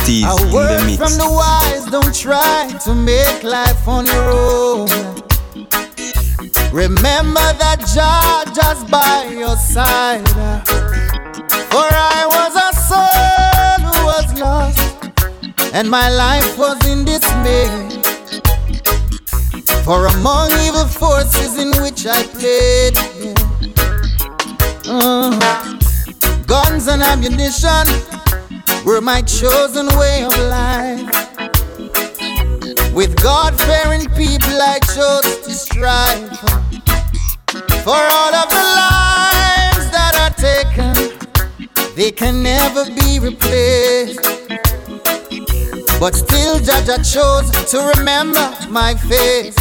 Boosties A in the word mix. from the wise, don't try to make life on your own. Remember that Jah just by your side. For I was a soul who was lost, and my life was in dismay. For among evil forces in which I played, guns and ammunition were my chosen way of life. With God-fearing people I chose to strive. For all of the lives that are taken, they can never be replaced. But still Jah chose to remember my face.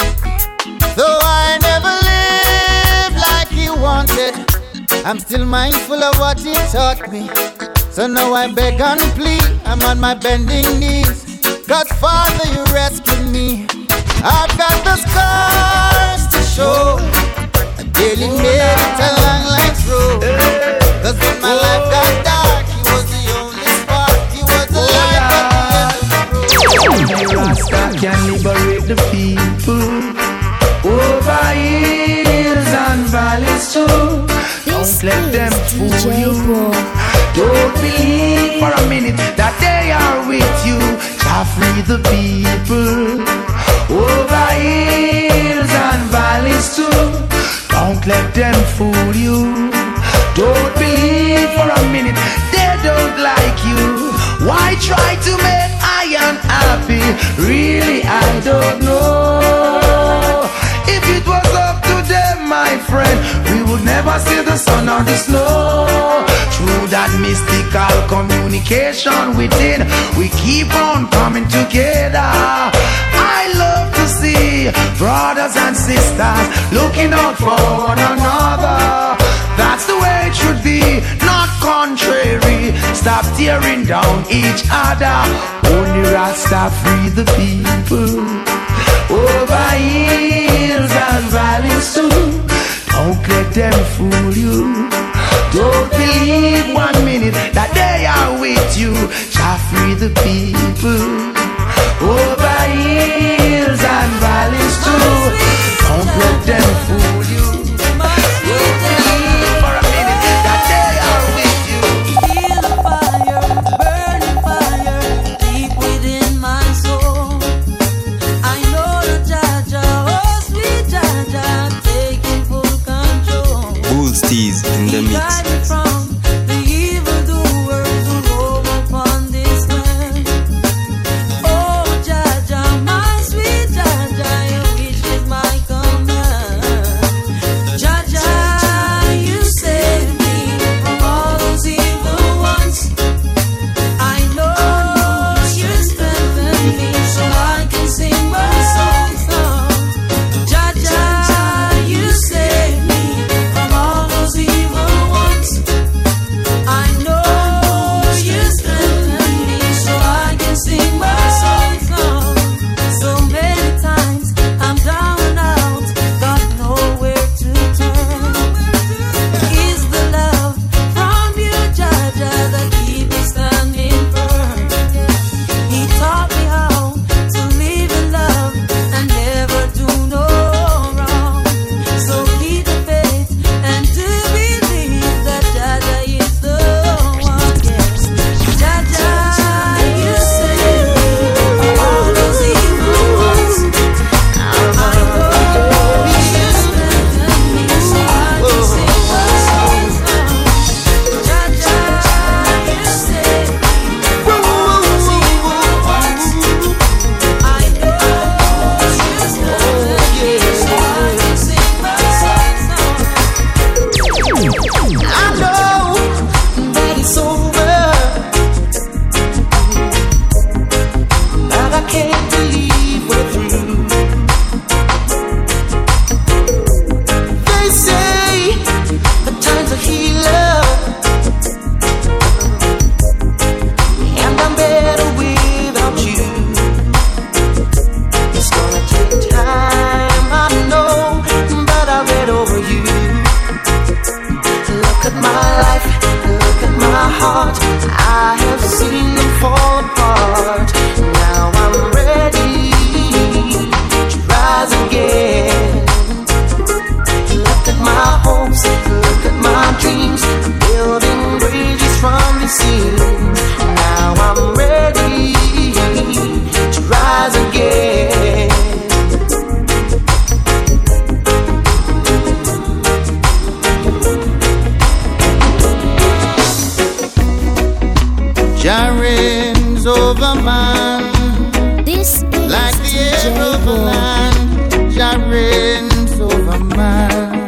Though I never lived like He wanted, I'm still mindful of what He taught me. So now I beg and plead, I'm on my bending knees. 'Cause Father, you rescued me. I've got the scars to show. I daily made it a long life's road. 'Cause when my life got dark, He was the only spark. He was the light at the end of the road. Rasta can liberate the people over hills and valleys too. Don't let them fool you. Don't believe for a minute that they are with you. Jah free the people over hills and valleys too. Don't let them fool you. Don't believe for a minute they don't like you. Why try to make I unhappy? Really, I don't know. If it was up to them, my friend, we would never see the sun or the snow. Through that mystical communication within, we keep on coming together. I love to see brothers and sisters looking out for one another. That's the way it should be, not contrary. Stop tearing down each other. Only Rasta free the people over hills and valleys too. Don't let them fool you. Don't believe 1 minute that they are with you. Jah free the people over hills and valleys too. Don't let them fool you. Don't believe for a minute that they are with you. Feel the fire, burning fire deep within my soul. I know that Jah, oh sweet Jah, taking full control. Boosties in the mix. Guide me from the evildoers who roam upon this land. Oh Jah, my sweet Jah, your wish is my command. Jah, you save me from all those evil ones. I know you strengthen me so I can sing my songs now. Jah, you save me from all those evil ones. I know you strengthen me so I can sing my songs now. So many times I'm down and out, got nowhere to turn. Is the love from you, Jah, that keep me standing firm? He taught me how to live in love and never do no wrong. So keep the faith and to believe that Jah is the one. Yes, Jah, you save me from all those evil ones. I know you strengthen me so I can sing my songs now. Jah, you save me from all those evil ones. I know you strengthen me so I can sing my songs now. I know that it's over, but I can't believe we're through. They say the time's a healer, and I'm better without you. It's gonna take time, I know, but I read over you. Look at my life, look at my heart. I have seen them fall apart. Like the air over land, Jah reigns over man.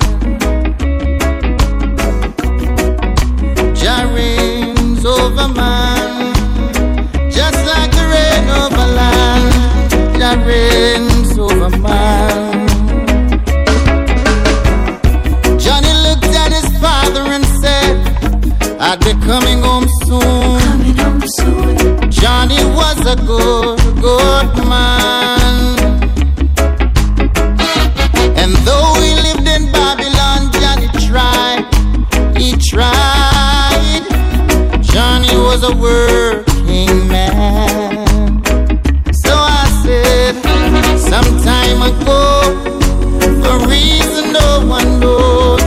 Jah reigns over man. Just like the rain over land, Jah reigns over man. Johnny looked at his father and said, I'll be coming home soon. Johnny was a good man. And though he lived in Babylon, Johnny tried. He tried. Johnny was a working man. So I said, some time ago, for a reason no one knows,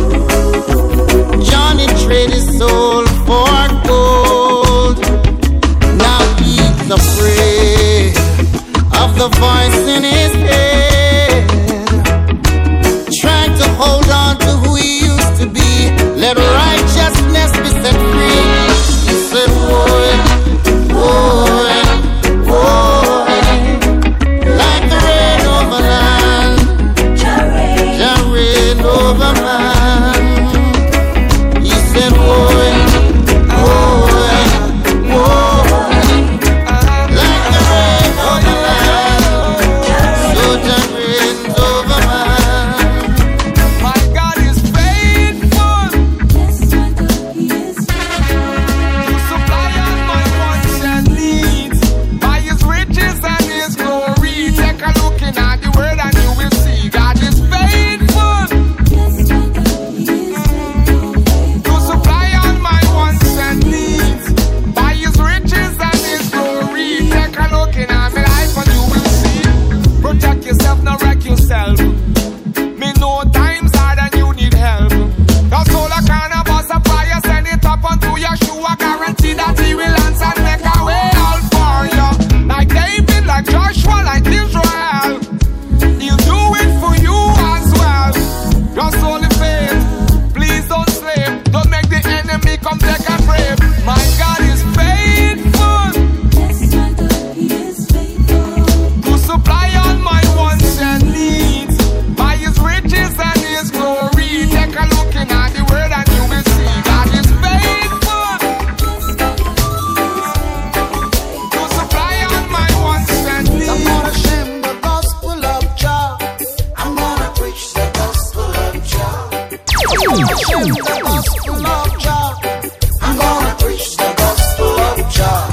Johnny traded his soul for gold. Now he's afraid of the voice in his head, trying to hold on to who he used to be. Let righteousness be set free. He said, boy, boy, boy, like the rain over land, Jah reign over man. He said, boy, boy, boy, like the rain over land, so Jah reigns over man. My God is faithful. To supply all my wants and needs by His riches and His glory. Take a look in at the Word and you will see God is faithful. To supply all my wants and needs by His riches and His glory. Take a look in at my life and you will see. Protect yourself, not wreck yourself. Me know times hard and you need help. Your soul a carnival supplier, send it up onto your shoe. I guarantee that He will answer and make a way out for you. Like David, like Joshua, like Israel. He'll do it for you as well. Your soul is faith. Please don't slip. Don't make the enemy come take a grave. My God is faithful to supply all my wants and needs by His riches and His glory. Take a look in at the Word and you will see God is faithful to supply all my wants and I'm needs. gonna share the gospel of Jah. I'm gonna preach the gospel of Jah. I'm gonna share the gospel of Jah. I'm gonna preach the gospel of Jah.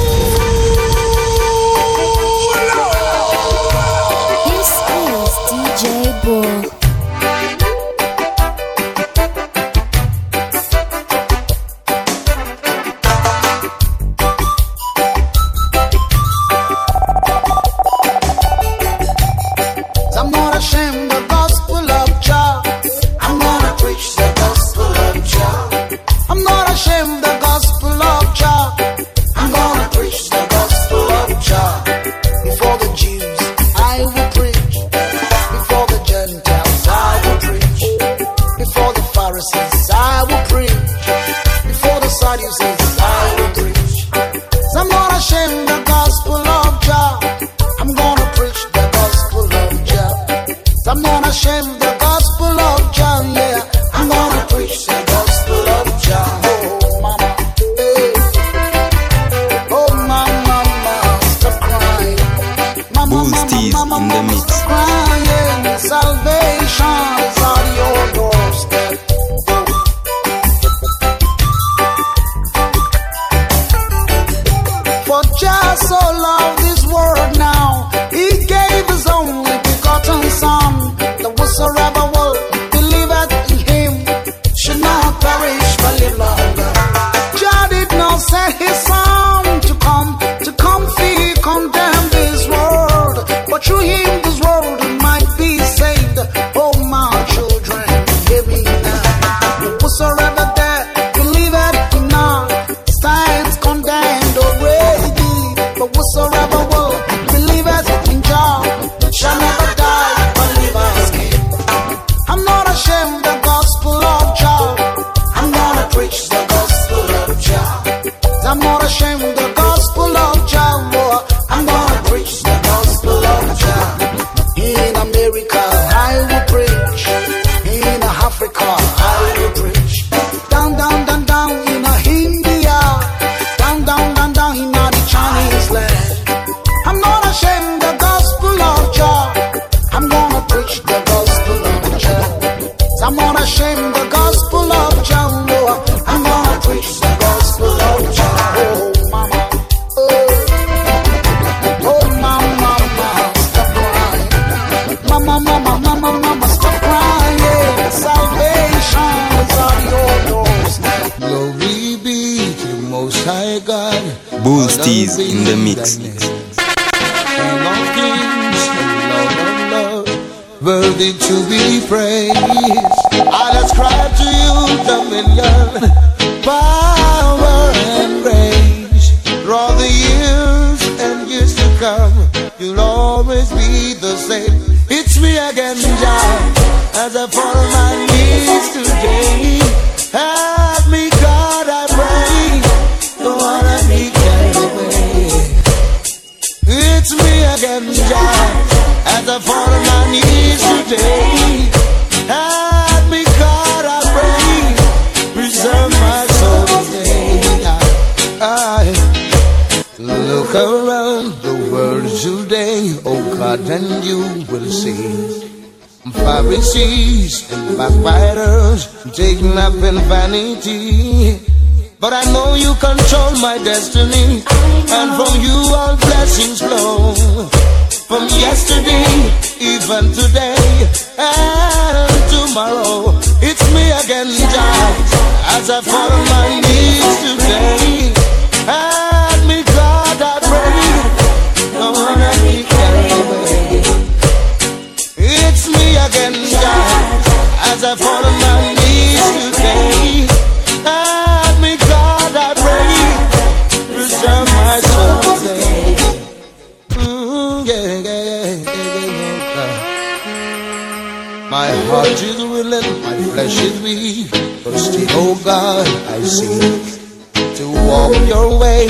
This is DJ Bull. I'm gonna share the gospel of Jah. I'm gonna preach the gospel of Jah. I'm gonna share the gospel of Jah. I'm gonna preach the gospel of Jah. Before the Jews, I will preach. Before the Gentiles, I will preach. Before the Pharisees, I will preach. Before the Sadducees, I will preach. So I'm gonna share the gospel of Jah. I'm gonna preach the gospel of Jah. So I'm gonna share the gospel of Jah, yeah. I'm gonna preach the gospel of Jah. Oh, mama, hey. Oh, mama, mama, stop crying. Mama, Bull mama, Steez mama, in the mama, mix. stop crying. Salvation is on your doorstep. For Jah so loved this world now, He gave His only begotten Son, that whosoever will believeth in Him should not perish but live longer. Jah did not send His Son to come feel condemn this world, but through Him this world might be saved. Oh my children, hear me now. Whosoever that believeth in not stands condemned already, but whosoever Steez in the mix. King of kings and Lord of lords, worthy to be praised. I ascribe to you dominion, power and grace. For all the years and years to come, you'll always be the same. It's me again, Jah, as I fall on my knees today. Help me, God, I pray. Don't wanna be carried away. It's me again, Jah, as I fall on my knees today. Help me, God, I pray. Preserve my soul today. I look around the world today, oh God, and you will see Pharisees and backbiters taking up in vanity. But I know you control my destiny, and from you all blessings flow. From yesterday, even today, and tomorrow, it's me again, Jah, as I fall on my knees today. Help me, God, I pray. Don't wanna be carried away. It's me again, Jah, as I fall on my knees today. Help me, God, I pray. Preserve my soul today. My heart is willing, my flesh is weak, but still, oh God, I seek to walk your way,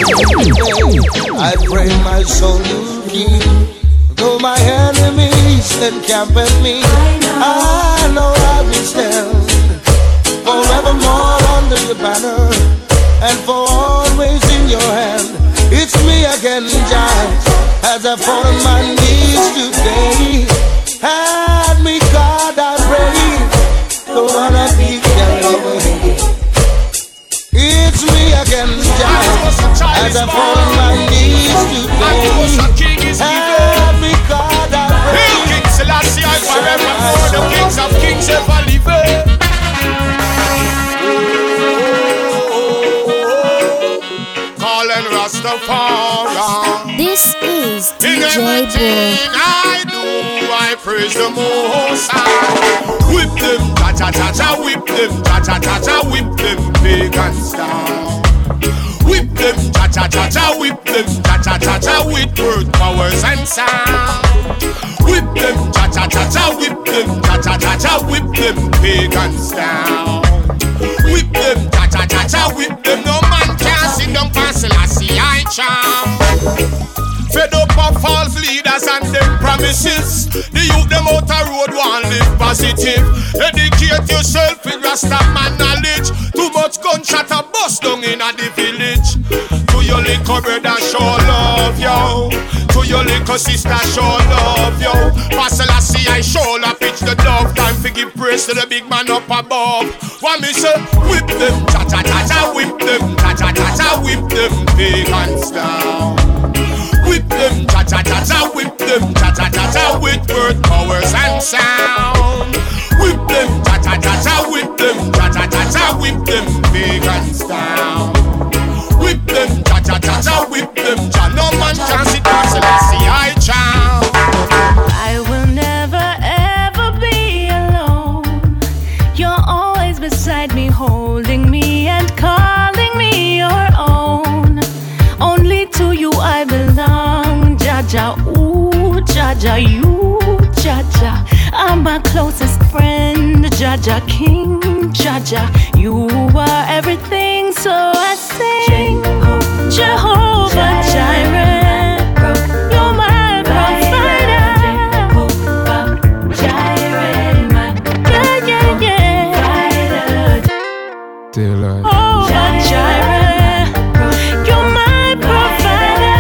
I pray my soul you keep. Though my enemies encamp at me, I know I will stand forevermore under your banner, and for always in your hand. It's me again, Jah, as I fall on my knees today. Help me, God, I pray. Don't wanna be carried away. It's me again, Jah, as I fall on my knees today. Help me, God, I pray. King Selassie, I forevermore, the kings of kings ever live. Calling Rastafari. This is In DJ everything Ball. I do, I praise the Most High. Whip them, cha-cha-cha-cha, whip them, cha-cha-cha-cha, whip them, pagans down. Whip them, cha-cha-cha-cha, whip them, cha-cha-cha-cha, with word, powers and sound. Whip them, cha-cha-cha-cha, whip them, cha-cha-cha-cha, whip them, pagans down. Whip them, cha-cha-cha-cha, whip them, no man can sit down past Selassie, I charm. Fed up of false leaders and them promises. The youth them out a road want live positive. Educate yourself with Rasta man knowledge. Too much gunshot a bust down in a the village. To your little brother show love, yo. To your little sister show love, yo. Pastor Lassie I show la pitch the dove. Time to give praise to the big man up above. What me say? Whip them, cha-cha-cha-cha, whip them, cha-cha-cha-cha, whip them, pagans down. Whip them, cha-cha-cha-cha, whip them, cha-cha-cha-cha, with word, powers and sound. Whip them, cha-cha-cha-cha, whip them, cha-cha-cha-cha, whip them, pagans down. Whip them, cha-cha-cha-cha, whip them, no man can sit down, Selassie I charm. I will never ever be alone. You're always beside me, holding me and calling me your own. Only to you I belong, Jaja, ooh, Jaja, you, Jaja. I'm my closest friend, Jaja King, Jaja. You are everything, so I sing. Jehovah Jireh, you're my provider. Jehovah Jireh, yeah, yeah, yeah. Jehovah Jireh, you're my provider.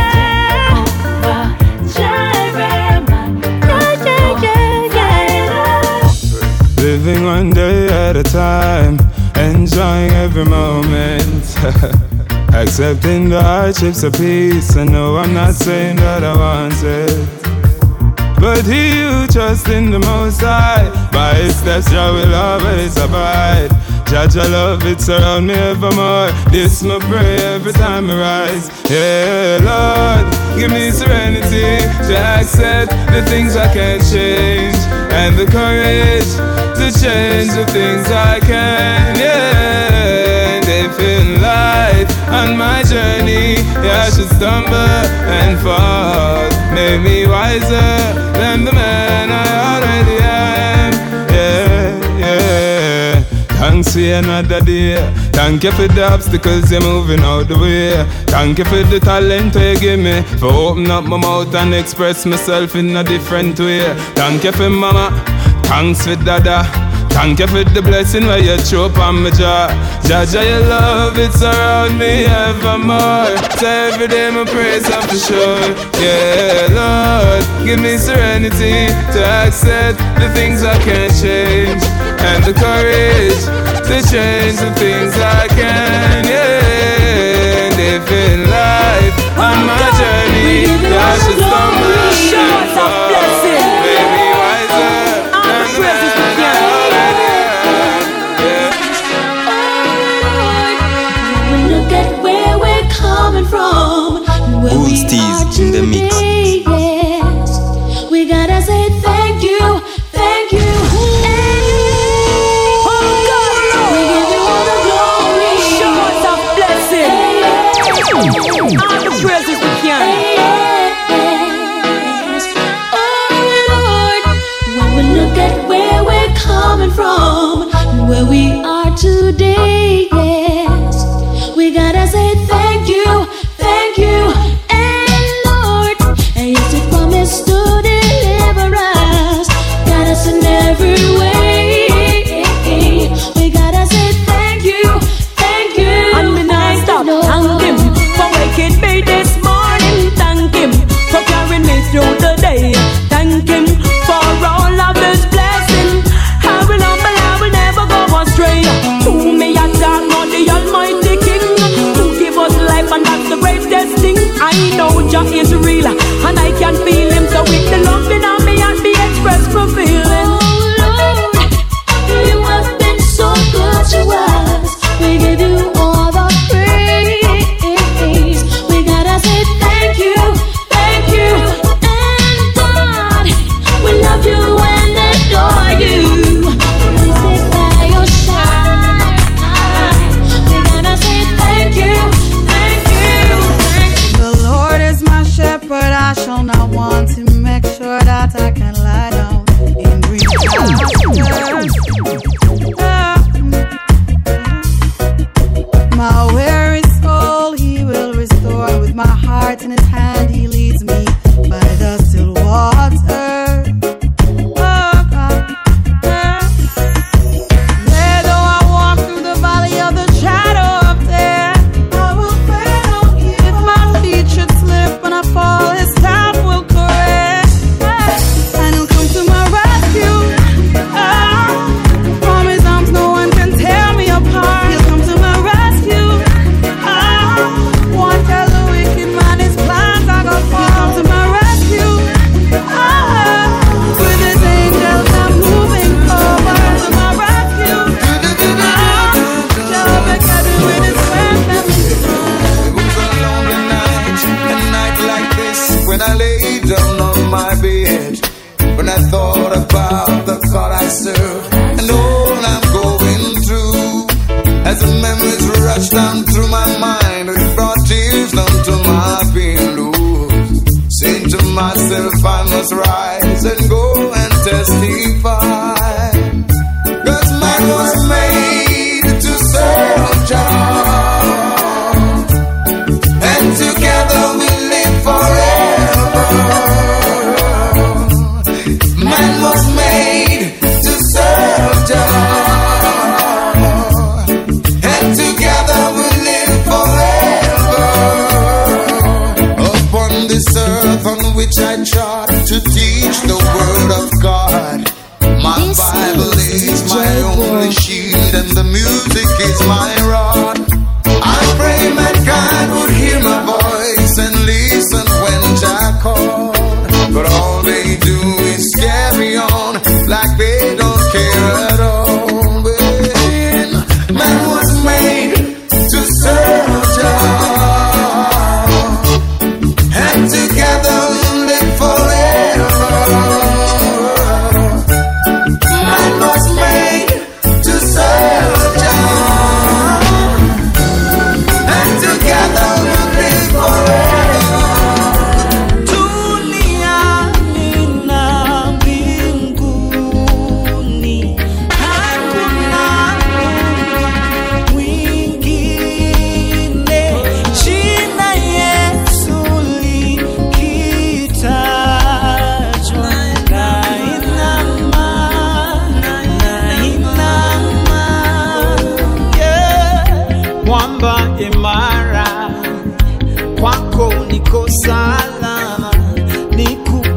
Jehovah Jireh, yeah, yeah, yeah. Living one day at a time, enjoying every moment. Accepting the hardships of peace. I know I'm not saying that I want it, but he who trusts in the Most High, by his steps Jah will always abide. Jaja love, it surround me evermore. This my prayer every time I rise. Yeah, Lord, give me serenity to accept the things I can't change, and the courage to change the things I can. Yeah, they feel light on my journey. Yeah, I should stumble and fall. Make me wiser than the man I already am. Yeah, yeah. Thanks for another day. Thank you for the obstacles you're moving out the way. Thank you for the talent you give me, for opening up my mouth and express myself in a different way. Thank you for mama, thanks for dada. Thank you for the blessing where you throw up on my jaw. Jaja, your love, it surround me evermore. So every day my praise up for sure. Yeah, Lord, give me serenity to accept the things I can't change, and the courage to change the things I can. Yeah, they feel life on my journey. I should stumble and fall. Make me wiser and the man I already am. When we look at where we're coming from, where we are in the mix. today, yes, we gotta say thank you, thank you. We give you all the glory. Show us a blessing. All the praises we can. Oh Lord, when we look at where we're coming from, where we are today, yes, we gotta say thank you, thank you. And Lord, and yes, you promised to deliver us, got us in every way. We gotta say thank you, thank you. And me not stop. Thank him for waking me this morning. Thank him for carrying me through the day. Thank him for all of his blessings. I will humble, I will never go astray. Who me a talk about the Almighty King, who give us life, and that's the greatest thing. I know Jah is real, and I can feel him. So with the love in me and be expressed for feeling. Oh Lord, you have been so good to us. We give you all the praise. We gotta say thank you, thank you. And God, we love you and adore you. We sit by your side. We gotta say thank you, thank you, thank you. The Lord is my shepherd, I shall not want to. Make sure that I can lie down in green pastures. My weary soul he will restore. With my heart in his hand he leads me by the still water. Yea, though I walk through the valley of the shadow of death, I will fear no evil. If my feet should slip and I fall, his staff will correct, and he'll come to my rescue. From his arms no one can tear me apart. He'll come to my rescue. Won't tell the wicked man his plans are gonna fall to my rescue. With his angels I'm moving over to my rescue. Jehovah God with his strength and his It was a lonely night, a night like this, when I lay down on my bed, when I thought about the God I serve and all I'm going through. As the memories rushed down through my mind, it brought tears down to my pillows. Saying to myself, I must rise and go and testify. 'Cause man was made to serve Jah, and together we live forever. Man was made to serve Jah, and together we live forever. Upon this earth on which I trod to teach the word of God, my This Bible is is my DJ only Boy. shield, and the music is my rod. I pray mankind would hear my voice and listen when Jah called. But all they do is carry on like they don't care at all. When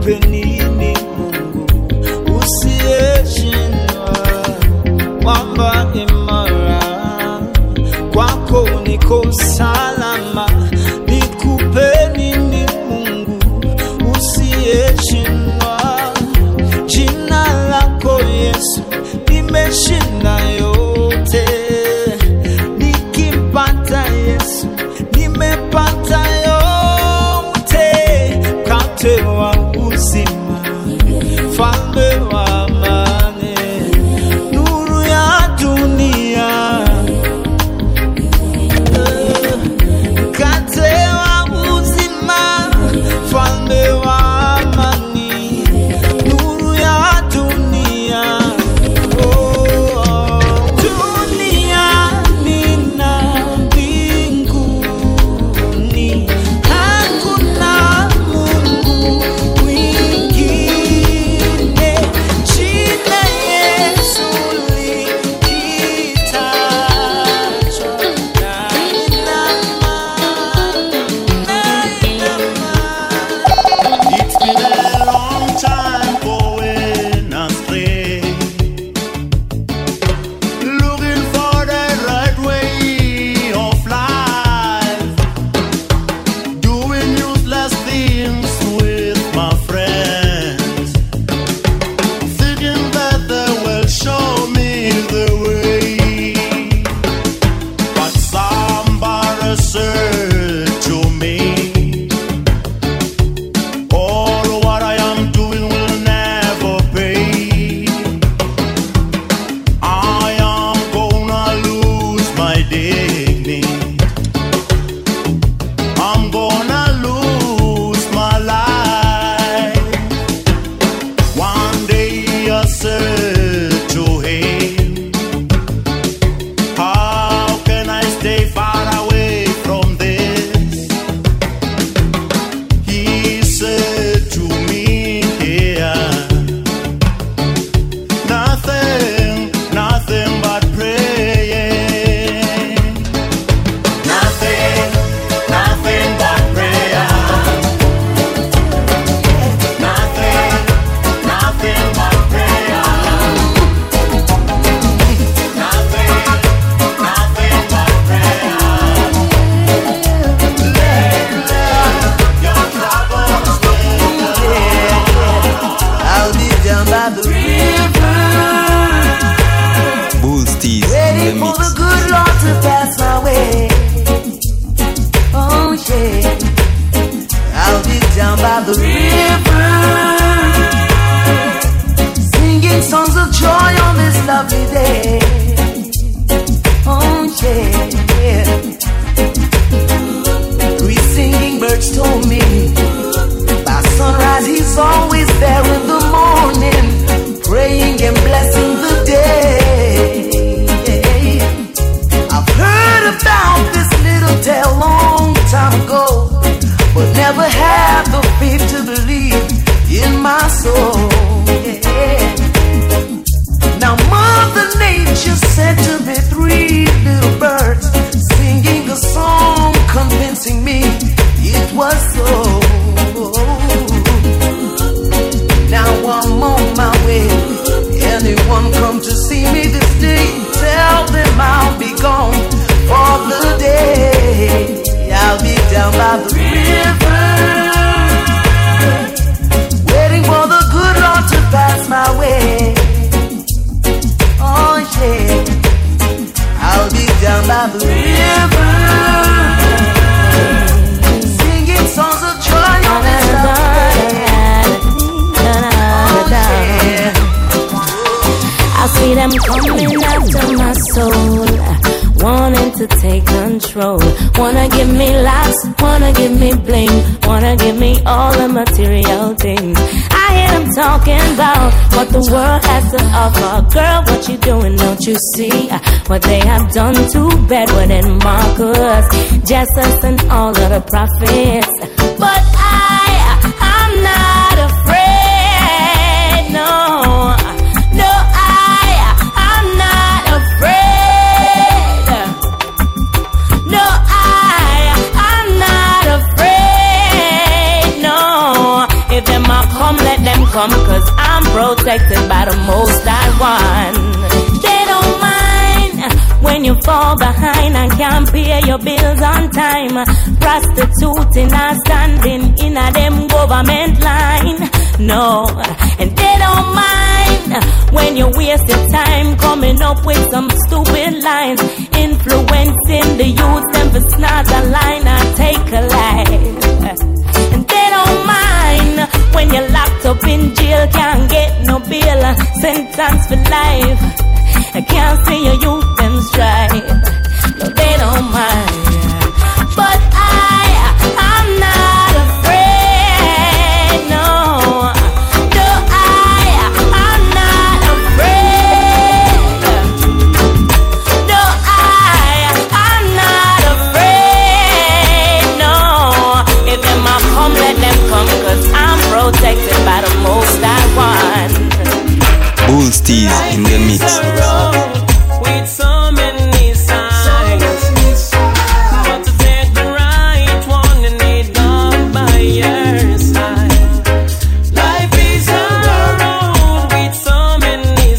nikupe nini Mungu usiyeshindwa, mwamba imara, kwako niko salama. Nikupe nini Mungu usiyeshindwa, jina lako Yesu nimeshinda yote. Nikimpata Yesu nimepata yote. Mkate wa uzima, mfalme wa amani, nuru ya dunia. Mkate wa uzima, mfalme wa amani, nuru ya dunia. Wanna give me laughs, wanna give me bling, wanna give me all the material things. I hear them talking about what the world has to offer. Girl, what you doing, don't you see? What they have done to bed within Marcus, Jesus and all of the prophets. But I'm not afraid, no. No, I'm not afraid. No, I'm not afraid, no. If them are come, let them come, cause I'm protected by the Most High One. They don't mind when you fall behind and can't pay your bills on time. Prostituting and standing in a them government line. No, and they don't mind when you waste your time coming up with some stupid lines, influencing the youth them for snort a line and take a life. And they don't mind when you're locked up in jail, can't get no bail, sentence for life. I can't see your youth them strive. No, they don't mind. But I'm not afraid, no. No, I'm not afraid. No, I'm not afraid, no. If them a come, let them come, cause I'm protected by the Most High One. Bull Steez in the mix. With so many signs, but to take the right one, you need God by your side. Life is a road with so many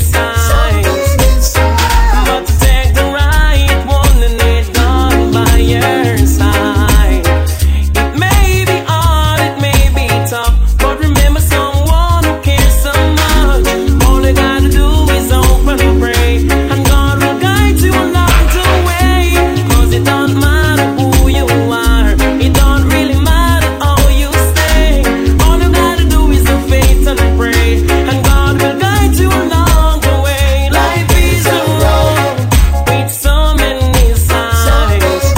signs, but to take the right one, you need God by your side. It may be hard, it may be tough, but remember someone who cares so much. All you gotta do is open and pray, and God will guide you along the way. Cause it don't matter who you are, it don't really matter how you stay. All you gotta do is have faith and pray, and God will guide you along the way. Life is a road with so many signs,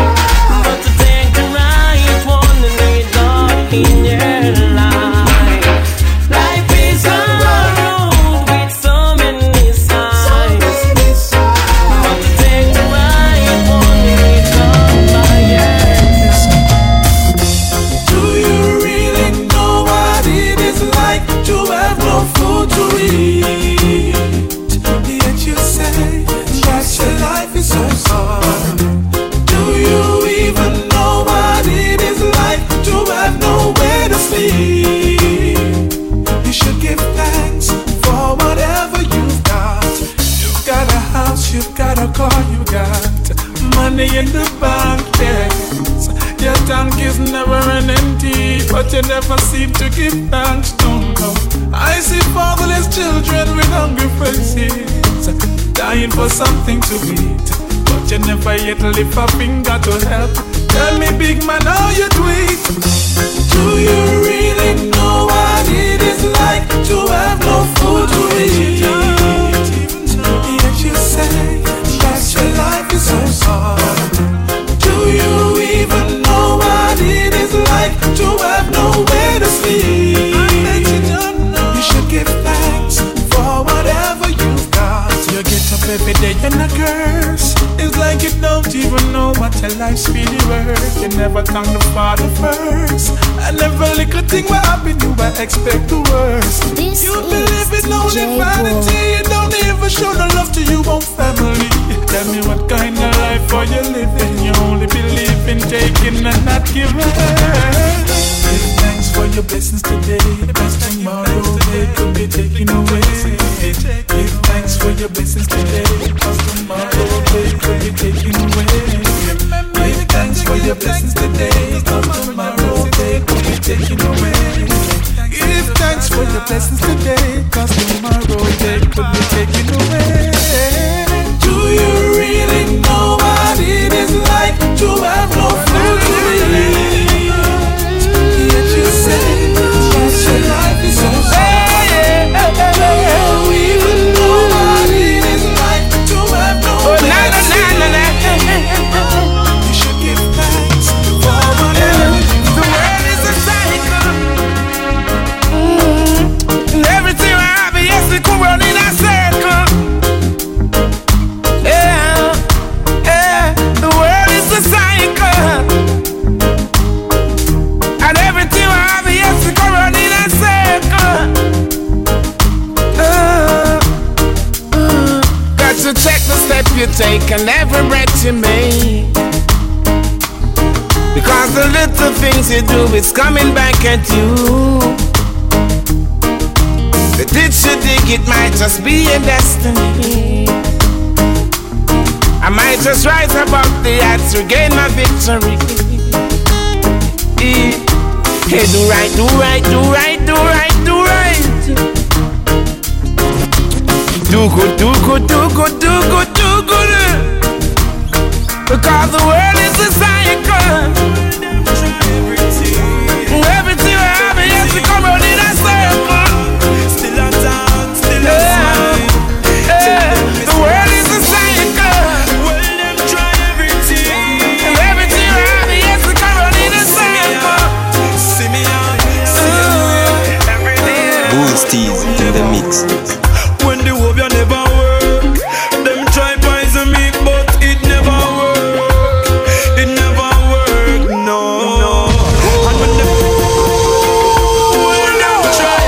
but to take the right one, you need God in your life. Life is a road with so many signs, but to take the right one, you need God by your side. Do you really know what it is like to have no food to eat? Yet you say that your life is so hard. Do you even know what it is like to have nowhere to sleep? You should give thanks for whatever you've got. You've got a house, you've got a car, you got money in the bank, yes. Your tank is never an empty, but you never seem to give thanks, don't know. I see fatherless children with hungry faces, dying for something to eat, but you never yet lift a finger to help. Tell me, big man, how you do it? Do you really know what it is like to have no food to eat? Yet you say that your life is so hard. Do you even know what it is like to have nowhere to sleep? You should give thanks for whatever you've got. You get up every day and a curse. It's like you don't even know what your life's really worth. You never thank the Father first, and every little thing will happen, you will expect the worst. This You is believe in only DJ vanity, you don't even show no love to your own family. Tell me what kind of life are you living? You only believe in taking and not giving. Give thanks for your blessings today, because tomorrow they could be taken away. Give thanks for your blessings today, because tomorrow they could be taken away. Give thanks for your blessings today, because tomorrow they could be taken away. Give thanks for your blessings today, cause tomorrow they could be taken away. Do you really know what it is like to have no food to eat? Yet you say that your life is so sad. Do you even know what it is like to have no food to eat? You should give thanks for whatever you've The world is a cycle, and everything I have, yes, it could run in a circle. Yeah, yeah, the world is a cycle, and everything I have, yes, it could run in a circle. Got to check the step you take and every breath you make, because the little things you do is coming back at you. to dig, it might just be a destiny. I might just rise above the odds to gain my victory. Hey, do right, do right, do right, do right, do right. Do good, do good, do good, do good, do good. Because the world is a cycle. Everything I have is to come out in a circle. Still on top, still on smile. The world is a cycle. Well, them try everything. Everything I have is to come out in a circle. See me out, every day. Boosties in the mix. When the hope you never work, them try poison me, but it never work. It never work, no. And when them try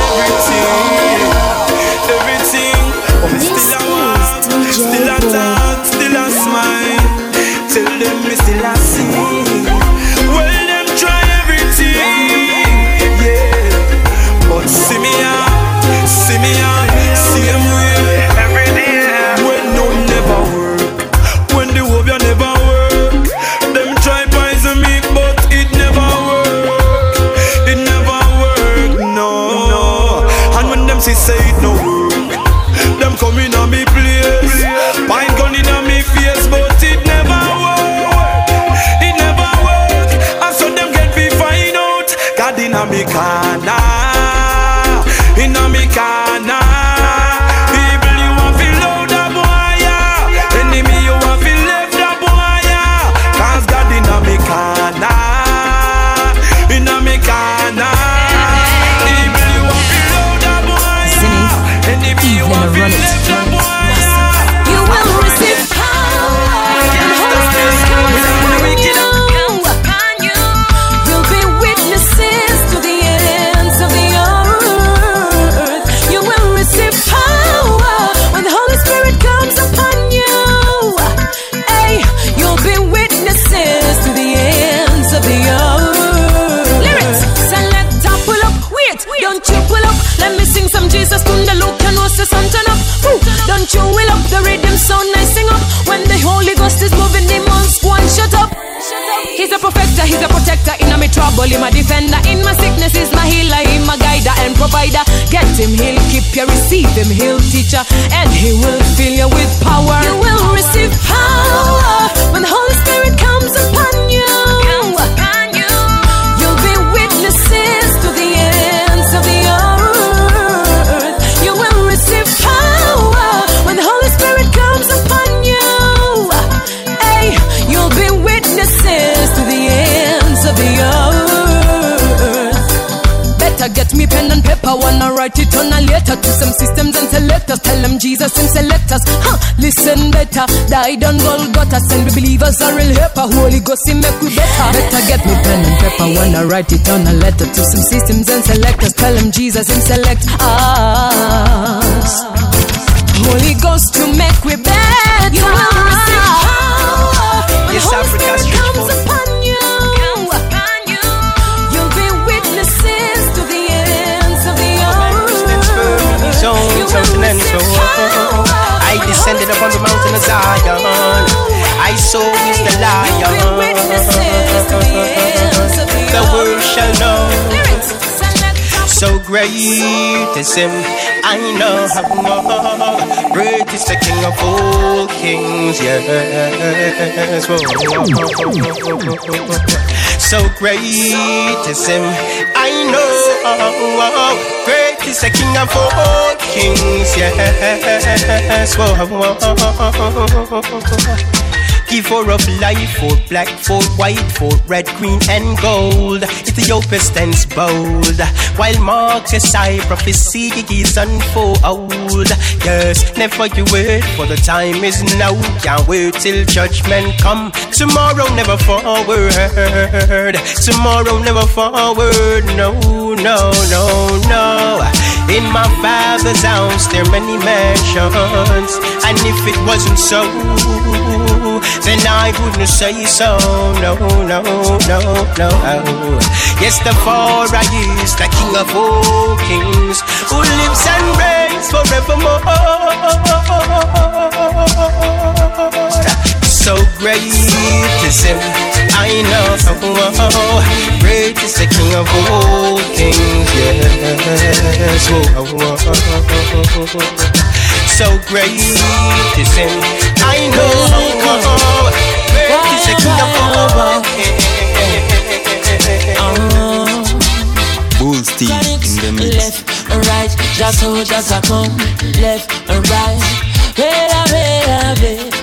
everything, still I walk, still I talk, still I smile. Tell them me still I sing. Well, them try everything, yeah. But see me out, same way. Every day. When no never work, when the hope you never work, them try poison me, but it never work. It never work, no. And when them say it no work, them come in on me place, pine gun in on me face, but it never work. It never work. And so them get me find out, God in a me corner, in a me corner. People you want feel loud the boy, enemy you want feel left the boy, cause God in a me corner, in a me corner. People you want feel loud the boy, enemy you want feel left the boy. You will receive power and Holy Spirit comes upon you. You'll be witnesses to the ends of the earth. You will receive power when the Holy Spirit comes upon you. Hey, you'll be witnesses to the ends of the earth. Lyrics, select up, pull up, wait, don't you pull up. Let me sing some Jesus tune, the look and what's the sun turn up. Don't you will up the rhythm sound nice, sing up. When the Holy Ghost is moving, demons go and shut up. He's a perfecter, he's a protector. In my trouble, he's my defender. In my sickness, he's my healer, he's my guider and provider. Get him, he'll keep you, receive him, he'll teach you, and he will fill you with power. You will receive power when the Holy Spirit comes upon you. You'll be witnesses to the ends of the earth. You will receive power when the Holy Spirit comes upon you. Hey, you'll be witnesses to the ends of the earth. Better get me pen and paper, wanna write it on a letter to some systems and selectors. Tell them Jesus and select us. Listen better, died on Golgotha. Send the believers a real helper. Holy Ghost, he make we better. Better get me pen and paper, wanna write it on a letter to some systems and selectors. Tell them Jesus and select us. Holy Ghost to make we better. You will receive power when the Holy Spirit comes upon you. You'll be witnesses to the ends of the earth. You will receive power. I descended upon the mountain of Zion. I saw is the lion. You'll be witnesses to the ends of the earth. The world shall know. So great is him, I know. Great is the King of all kings, yes. Whoa. So great is him, I know. Great is the King of all kings, yes. Whoa. Giver of life, for black, for white, for red, green, and gold. Ethiopia stands bold, while Marcus I prophecy is unfold. Yes, never you wait, for the time is now. Can't wait till judgment come. Tomorrow never forward. Tomorrow never forward. No, no, no, no. In my Father's house there are many mansions, and if it wasn't so, then I wouldn't say so. No, no, no, no. Yes, the Father is the King of all kings, who lives and reigns great is him, I know. Great is the King of all kings, yes. So great is him, I know. Great is the King of all kings. Bull Steve in the mix. Left and right, just how just a come. Left and right, wait.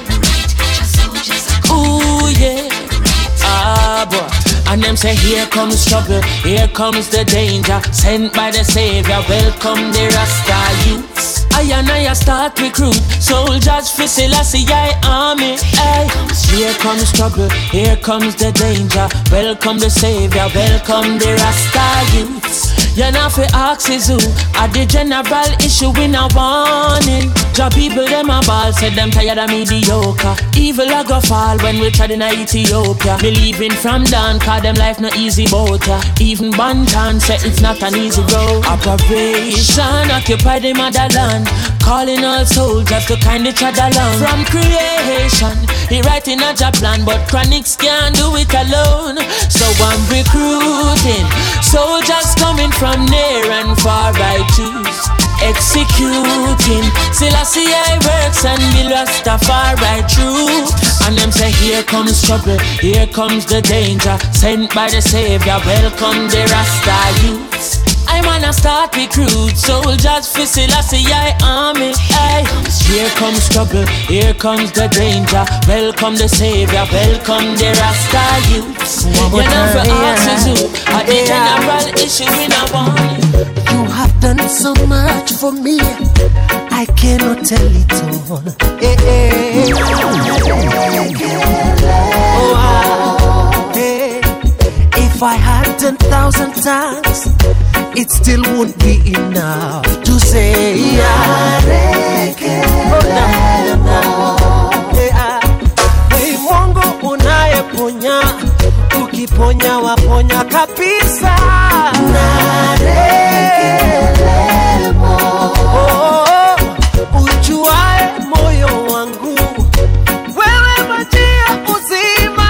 Ooh yeah, ah boy. And them say here comes trouble, here comes the danger. Sent by the Savior, welcome the Rasta youths. I and I start recruit soldiers for Selassie army. Ay. Here comes trouble, here comes the danger. Welcome the Savior, welcome the Rasta youths. You know fi ask is who at the general issue in a warning. Job people them a ball, said them tired of mediocre. Evil a go fall when we tried in Ethiopia. Believing from down, cause them life no easy boat. Even Bantan said it's not an easy road. Operation occupy the motherland, calling all soldiers to kind each other along. From creation, he writing a job plan, but Chronics can't do it alone. So I'm recruiting soldiers coming from near and far. I choose executing Selassie works and the Rastafari true. And them say here comes trouble, here comes the danger. Sent by the Savior, welcome the Rasta youths. I wanna start recruit soldiers for Selassie army. Ay. Here comes trouble, here comes the danger. Welcome the Savior, welcome the Rasta youths. You know for answers who at the general issue in a warning. You have done so much for me, I cannot tell it all. If I had 10,000 tongues, it still won't be enough to say hey, Mungu unayeponya, ukiponya waponya kabisa. Ujuae moyo wangu, wewe majia uzima.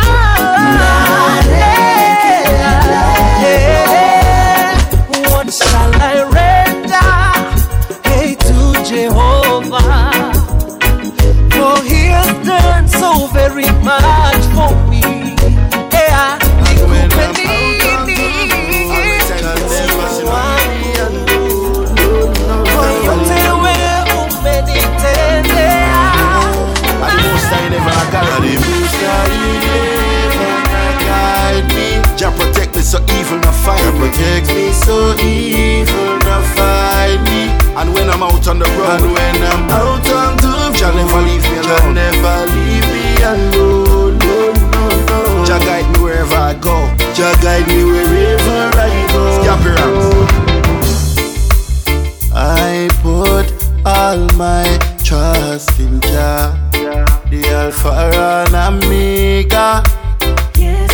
What shall I render, hey, to Jehovah? For he has done so very much for me. Jah protect me so evil not find me. Protect me so evil not find me. And when I'm out on the road, Jah never leave me alone. Jah never leave me alone. No. Jah guide me wherever I go. Jah guide me wherever I go. Skip your hands. I put all my trust in Jah, the Alpha and Omega. Yes.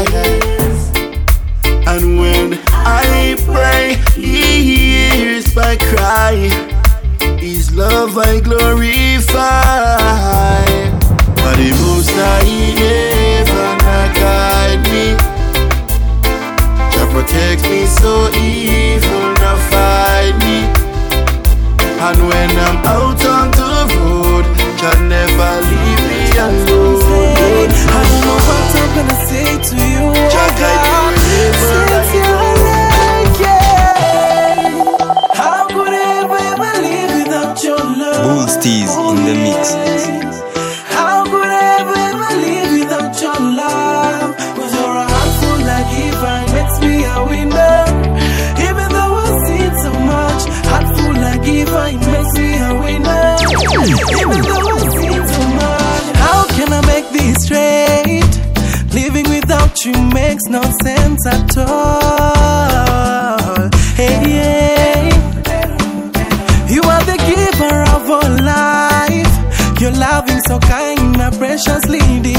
And when I pray, he hears my cry. His love I glorify. But the Most High never guide me. Jah protect me so evil not find me. And when I'm out on the road, Jah never leave me alone. I don't know what I'm gonna say to you. Jah guide me wherever I go. How could I ever live without your love? Bull Steve in the mix. How could I ever live without your love? 'Cause you're a handful like Eva, makes me a winner. Even though I've seen so much, handful like Eva, it makes me a winner. Even though I've seen so much, how can I make this straight? Living without you makes no sense at all. Hey, you are the giver of all life. Your loving so kind, my preciously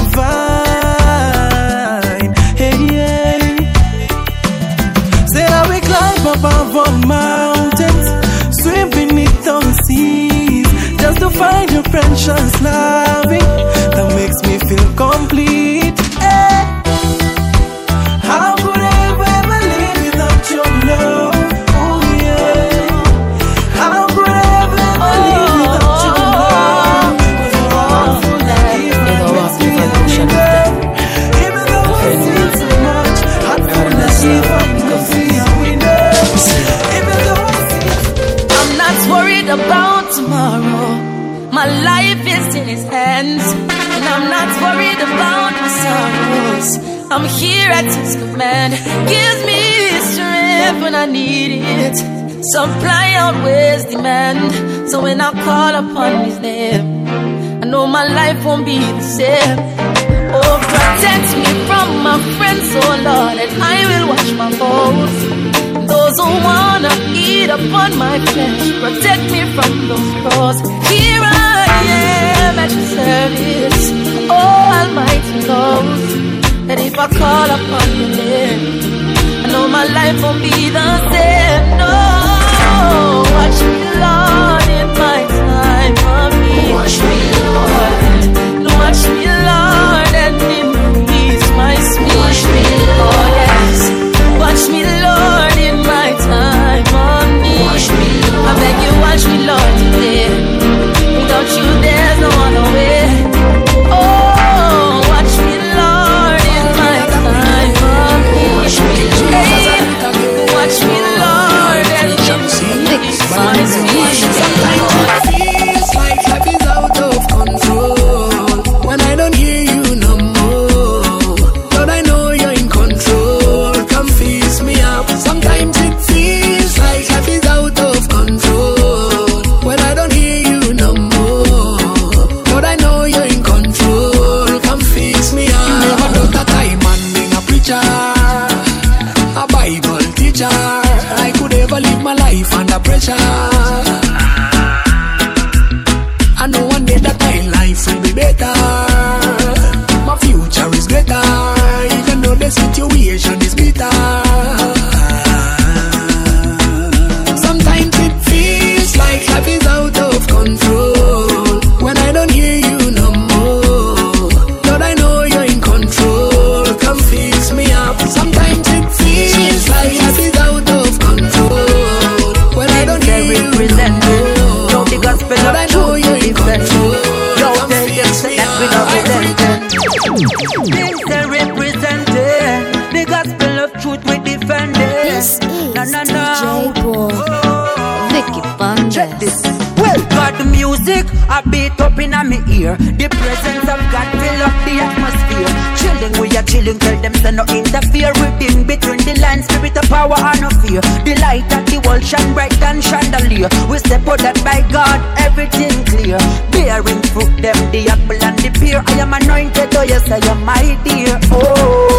divine. Hey, say I will climb above all mountains, swim beneath all seas, just to find your precious loving that makes me feel complete. about tomorrow. My life is in His hands, and I'm not worried about my sorrows. I'm here at His command. Gives me strength when I need it. Supply outweighs demand. So when I call upon His name, I know my life won't be the same. Oh, protect me from my friends, oh Lord, and I will watch my foes. Those who wanna eat upon my flesh, protect me from those crows. Here I am at your service. Oh, Almighty knows that if I call upon your name, I know my life won't be the same. No, watch me, Lord, in my time of need. Watch me, Lord. Watch me, Lord, and increase my speed. Watch me, Lord, yes. Watch me, Lord, in my time of need. Watch me, Lord. I beg you, watch me, Lord, today. Without you, there's no other way. Oh, watch me, Lord, in my time of need. Watch me, watch me, Lord, and increase my speed. Sometimes it feels like life is out of control. When I don't hear you no more, Lord, I know you're in control. Come fix me up. Sometimes it feels like life is out of control. When I don't hear you no more, Lord, I know you're in control. Come fix me up. You never know that I'm being a preacher, a Bible teacher. I could ever live my life under pressure. I know one day that my life will be better. My future is greater, even though the situation is bitter. Sometimes it feels like life is out of control. When I don't hear you no more, Lord, I know you're in control. Come fix me up. Sometimes it feels like life is out of control. When I don't hear you no more, the gospel Lord, I know you're in control. Don't tell them say that we don't represent. Things they represented. The gospel of truth we defended. This is No. DJ Boy. Vicky Fonda. Check this. Well, got the music, I beat up in my ear. The presence of God fill up the atmosphere. Chilling, we are chilling, tell them to no interfere. Within between the lines, spirit of power and no fear. The light at the wall shine bright than chandelier. We step out that by God, everything clear. Bearing fruit, them the apple and the pear. I am anointed, oh yes, I am my dear. Oh.